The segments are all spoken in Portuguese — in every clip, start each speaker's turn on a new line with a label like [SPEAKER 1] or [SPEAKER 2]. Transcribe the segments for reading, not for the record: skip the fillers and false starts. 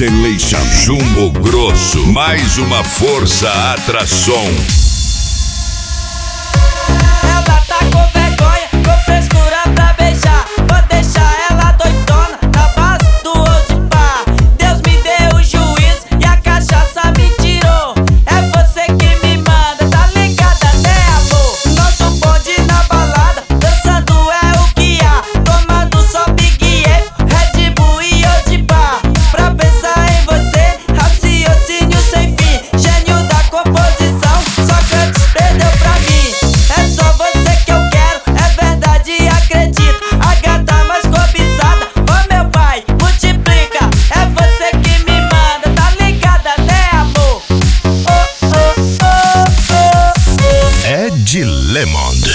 [SPEAKER 1] Constellation Chumbo Grosso, mais uma força atração.
[SPEAKER 2] Ela tá com vergonha, com frescura pra beijar. Vou deixar ela doidona na base do old bar. Deus me deu o juízo e a cachaça me tirou. É você que me manda, tá ligada, né, amor? Nosso bonde na balada, dançando é o que há. Tomando só Big Apple, Red Bull e old bar. Pra pensar em você, raciocínio sem fim. Gênio da composição, Sócrates perdeu pra mim. É só você que eu quero, é verdade, acredito. A gata mais cobiçada, ô meu pai, multiplica. É você que me manda, tá ligada, né, amor? Oh, oh, oh, oh, oh.
[SPEAKER 1] Ed Lemond.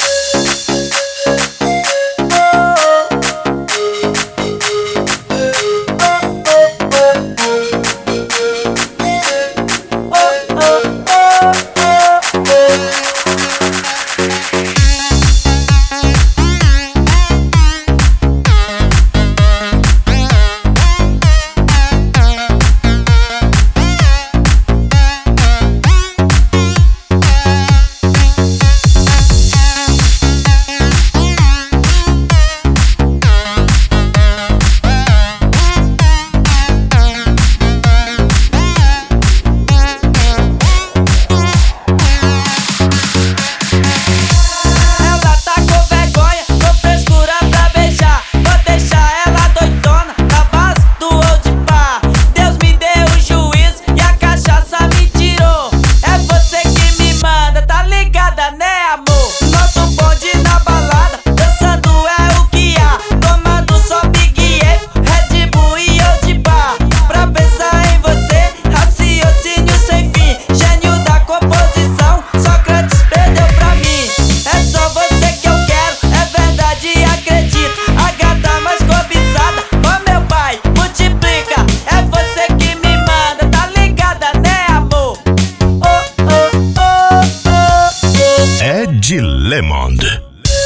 [SPEAKER 2] Ela tá com vergonha, com frescura pra beijar. Vou deixar ela doidona na base do old bar. Deus me deu o juízo e a cachaça me tirou. É você que me manda, tá ligada, né, amor? Nosso bonde na balada, dançando é o que há. Tomando só Big Apple, Red Bull e old bar. Pra pensar em você, raciocínio sem fim. Gênio da composição, Sócrates perdeu pra mim. É só você que eu quero, é verdade, acredito. A gata mais cobiçada, ô meu pai, multiplica. É você que me manda, tá ligada, né, amor? Oh, oh, oh, oh, oh.
[SPEAKER 1] Ed Lemond.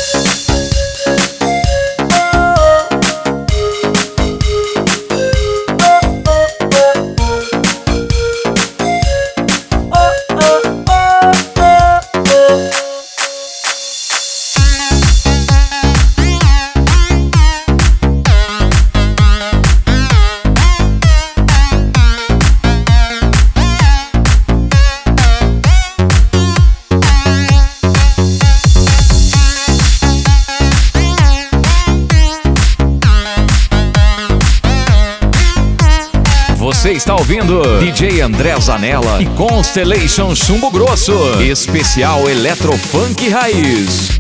[SPEAKER 3] Você está ouvindo DJ André Zanella e Constellation Chumbo Grosso, especial Electrofunk Raiz.